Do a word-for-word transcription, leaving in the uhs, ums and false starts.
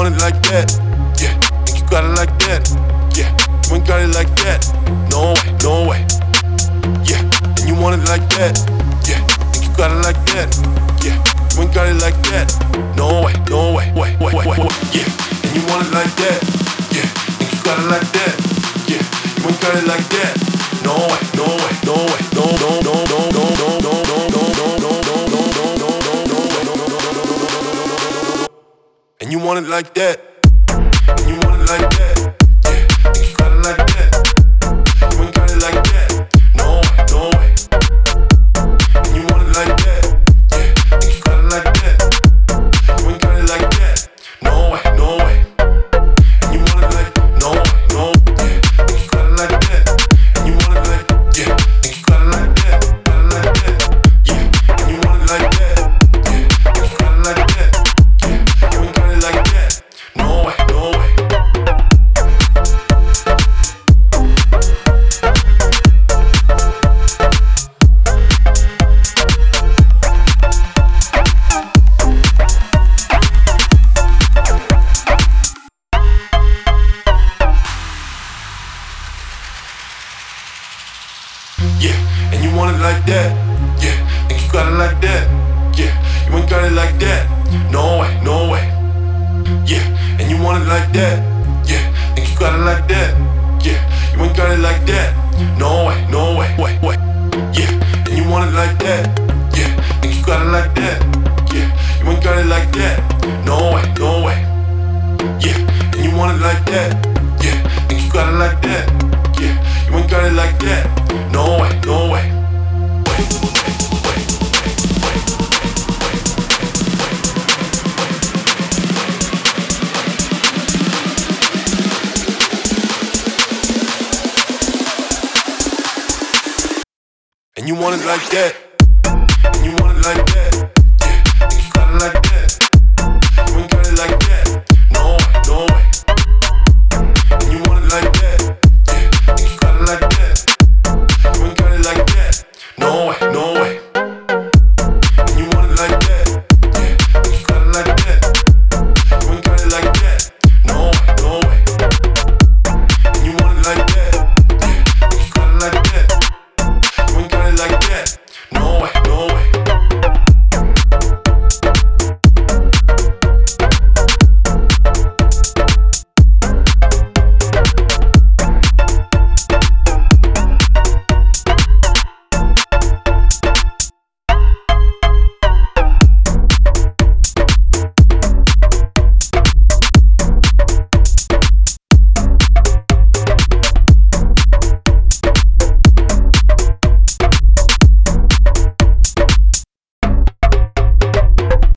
want it like that, yeah. And you got it like that, yeah. You ain't got it like that, no way, no way, yeah. And you want it like that, yeah. And you got it like that, yeah. You ain't got it like that, no way, no way, way, way, way, way, yeah. And you want it like that, yeah. And you got it like that, yeah. You ain't got it like that, no way, no way, no way, no, no, no, no, no, no, no, no, no, no, no, no, no, no, no, no. And you want it like that, and you want it like that, yeah. And you got it like that, you ain't got it like that, no way, no way. And you want it like that, yeah. And you got it like that, you ain't got it like that, no way, no way. And you want it like, no way, no, yeah. And you got it like that, and you want it like, yeah. And you got it like that, got it like that, yeah. And you want it like that, yeah. And you got it like that, yeah. You ain't got it like that, no way, no way. Yeah, and you want it like that, yeah, and you got it like that, yeah, you ain't got it like that, no way, no way, yeah, and you want it like that, yeah, and you got it like that, yeah, you ain't got it like that, no way, no way, way, way, yeah, and you want it like that, yeah, and you got it like that, yeah, you ain't got it like that, no way, no way, yeah, and you want it like that, yeah, and you got it like that, yeah, you ain't got it like that, no way, no way. Wait, wait, wait, wait, wait. And you want it like that, and you want it like that.